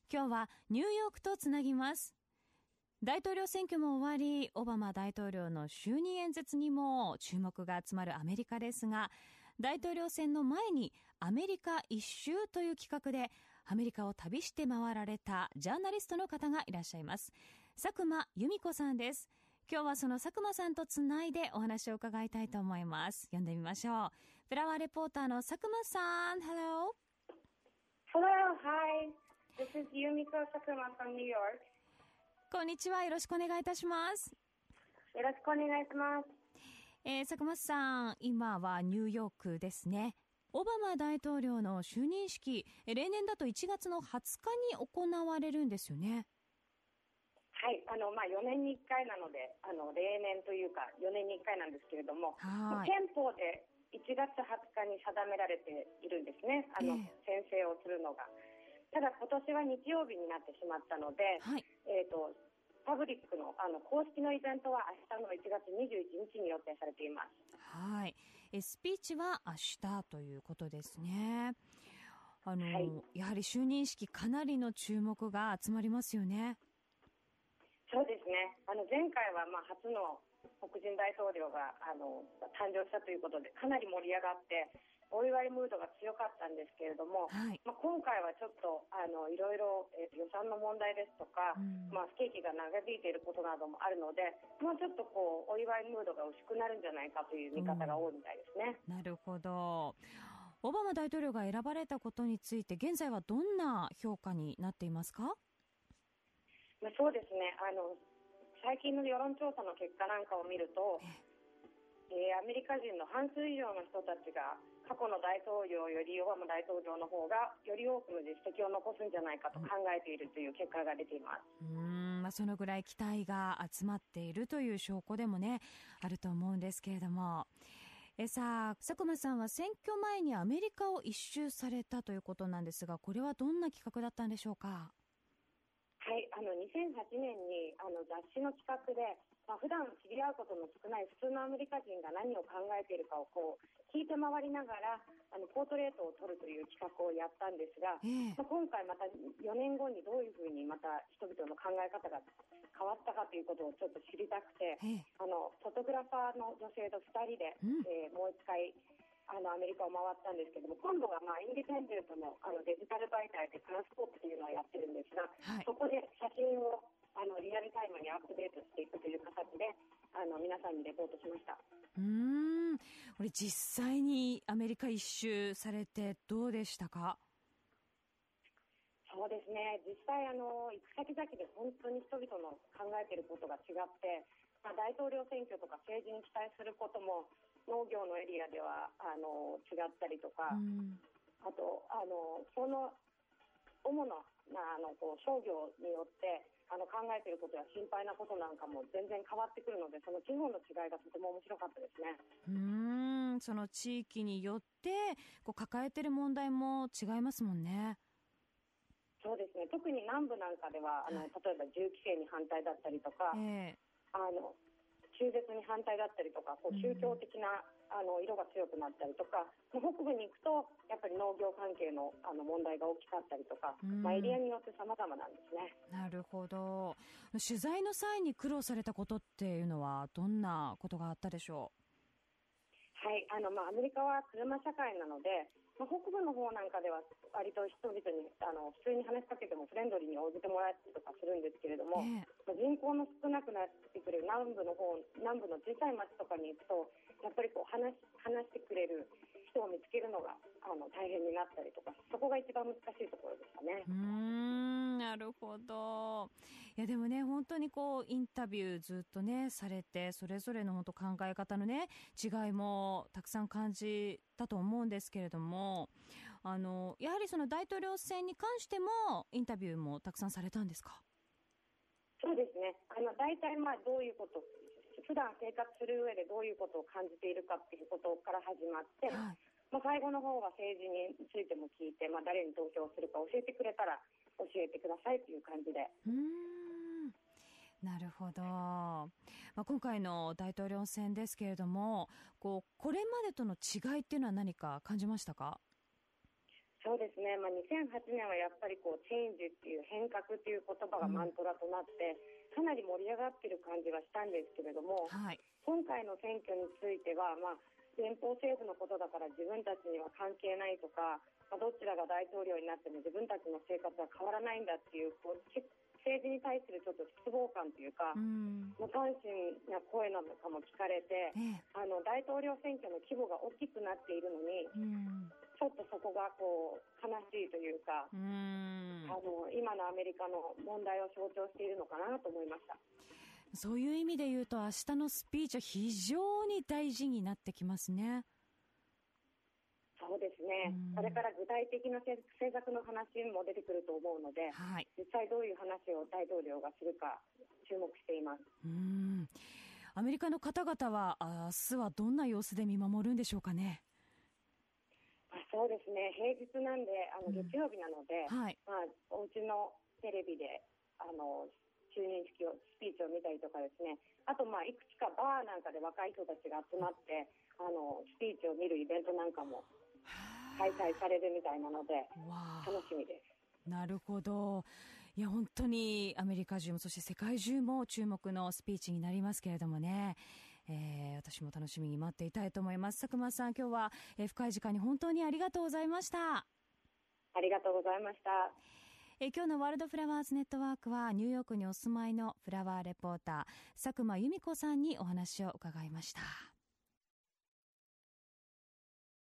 今日はニューヨークとつなぎます。大統領選挙も終わり、オバマ大統領の就任演説にも注目が集まるアメリカですが、大統領選の前にアメリカ一周という企画でアメリカを旅して回られたジャーナリストの方がいらっしゃいます。佐久間由美子さんです。今日はその佐久間さんとつないでお話を伺いたいと思います。読んでみましょう。フラワーレポーターの佐久間さん、 Hello. Hello, hi. This is Yumiko Sakuma from New York. こんにちは。よろしくお願いいたします。 よろしくお願いします。 佐久間さん、今はニューヨークですね。オバマ大統領の就任式、例年だと1月の20日に行われるんですよね。 はい、4年に1回なので、例年というか4年に1回なんですけれども、憲法で1月20日に定められているんですね、宣誓をするのが。ただ今年は日曜日になってしまったので、 はい、 パブリックの、公式のイベントは明日の1月21日に予定されています。 はい、スピーチは明日ということですね。はい、やはり就任式かなりの注目が集まりますよね。 そうですね。前回は初の黒人大統領が誕生したということでかなり盛り上がってお祝いムードが強かったんですけれども、 はい、 今回はちょっといろいろ予算の問題ですとか、不景気が長引いていることなどもあるので、もうちょっとお祝いムードが薄くなるんじゃないかという見方が多いみたいですね。 なるほど。オバマ大統領が選ばれたことについて現在はどんな評価になっていますか？ そうですね。最近の世論調査の結果なんかを見ると、アメリカ人の半数以上の人たちが過去の大統領よりオバマ大統領の方がより多くの実績を残すんじゃないかと考えているという結果が出ています。 そのぐらい期待が集まっているという証拠でもね、あると思うんですけれども、さあ佐久間さんは選挙前にアメリカを一周されたということなんですが、これはどんな企画だったんでしょうか？ はい、2008年に雑誌の企画で、普段知り合うことの少ない普通のアメリカ人が何を考えているかを聞いて回りながらポートレートを取るという企画をやったんですが、今回また4年後にどういうふうにまた人々の考え方が変わったかということをちょっと知りたくて、フォトグラファーの女性と2人で、もう一回アメリカを回ったんですけども、今度はインディペンデントのデジタル媒体でトランスコープというのをやってるんですが、そこで写真をリアルタイムにアップデートしていくという形で皆さんにレポートしました。 これ実際にアメリカ一周されてどうでしたか？ そうですね、実際行く先々で本当に人々の考えていることが違って、大統領選挙とか政治に期待することも農業のエリアでは違ったりとか、あとその主な商業によって考えていることや心配なことなんかも全然変わってくるので、その地方の違いがとても面白かったですね。 その地域によって抱えている問題も違いますもんね。 そうですね、特に南部なんかでは例えば銃規制に反対だったりとか、中絶に反対だったりとか、宗教的な色が強くなったりとか、北部に行くとやっぱり農業関係の問題が大きかったりとか、エリアによって様々なんですね。 なるほど。取材の際に苦労されたことっていうのはどんなことがあったでしょう？ はい、アメリカは車社会なので、北部の方なんかでは割と人々に普通に話しかけてもフレンドリーに応じてもらったりとかするんですけれども、人口の少なくなってくる南部の小さい町とかに行くと、やっぱり話してくれる人を見つけるのが大変になったりとか、そこが一番難しいところでしたね。 なるほど。いやでもね、本当にインタビューずっとねされて、それぞれの本当考え方のね違いもたくさん感じたと思うんですけれども、やはりその大統領選に関してもインタビューもたくさんされたんですか？ そうですね、大体どういうこと普段生活する上でどういうことを感じているかっていうことから始まって、最後の方は政治についても聞いて、誰に投票するか教えてくれたら教えてくださいという感じで。 なるほど。今回の大統領選ですけれども、これまでとの違いっていうのは何か感じましたか？ そうですね、2008年はやっぱりこうチェンジっていう変革っていう言葉がマントラとなって、かなり盛り上がってる感じはしたんですけれども、 はい、 今回の選挙については、連邦政府のことだから自分たちには関係ないとか、どちらが大統領になっても自分たちの生活は変わらないんだっていう、政治に対するちょっと失望感というか、無関心な声なのかも聞かれて、大統領選挙の規模が大きくなっているのに、ちょっとそこがこう悲しいというか、今のアメリカの問題を象徴しているのかなと思いました。 そういう意味で言うと、明日のスピーチは非常に大事になってきますね。 そうですね、それから具体的な政策の話も出てくると思うので、はい、実際どういう話を大統領がするか注目しています。 アメリカの方々は明日はどんな様子で見守るんでしょうかね。 そうですね、平日なんで月曜日なので、はい、お家のテレビで就任式をスピーチを見たりとかですね、あといくつかバーなんかで若い人たちが集まってスピーチを見るイベントなんかも開催されるみたいなので楽しみです。 なるほど。いや本当にアメリカ中もそして世界中も注目のスピーチになりますけれどもね、私も楽しみに待っていたいと思います。佐久間さん、今日は、深い時間に本当にありがとうございました。 ありがとうございました。 今日のワールドフラワーズネットワークはニューヨークにお住まいのフラワーレポーター佐久間由美子さんにお話を伺いました。